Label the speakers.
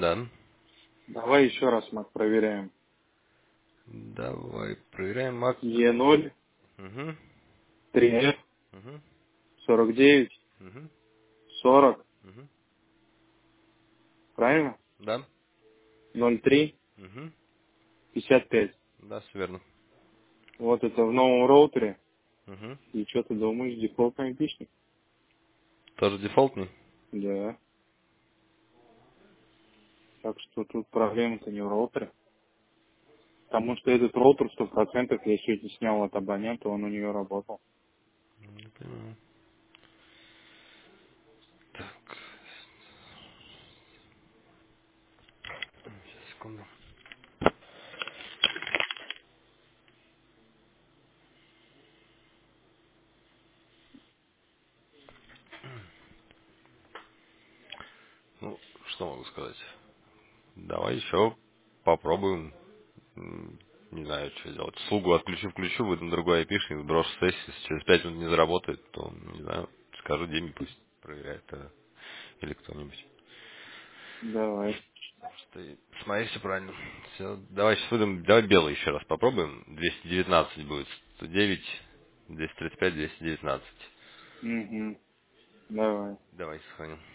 Speaker 1: Да.
Speaker 2: Давай еще раз, Мак, проверяем.
Speaker 1: Давай проверяем, Мак.
Speaker 2: Е0,
Speaker 1: Угу.
Speaker 2: 3F,
Speaker 1: Угу.
Speaker 2: 49,
Speaker 1: Угу.
Speaker 2: 40,
Speaker 1: Угу.
Speaker 2: правильно?
Speaker 1: Да.
Speaker 2: 03,
Speaker 1: Угу.
Speaker 2: 55.
Speaker 1: Да, все верно.
Speaker 2: Вот это в новом роутере.
Speaker 1: Угу.
Speaker 2: И что ты думаешь, дефолтный пишник?
Speaker 1: Тоже дефолтный?
Speaker 2: Да. Так что тут проблема-то не в роутере. Потому что этот роутер 100% я сегодня снял от абонента, он у нее работал.
Speaker 1: Не понимаю. Так, сейчас, секунду. Ну, что могу сказать? Давай еще попробуем. Не знаю, что делать. Слугу отключу, выйду на другой айпишник, сброшу сессию. Если через 5 минут не заработает, то, не знаю, скажу Диме, пусть проверяет тогда. Или кто-нибудь.
Speaker 2: Давай.
Speaker 1: Что с моей все правильно. Все, давай сейчас выйдем. Давай белый еще раз попробуем. 219 будет. 109, 235, 219.
Speaker 2: Угу. Давай.
Speaker 1: Давай сохраним.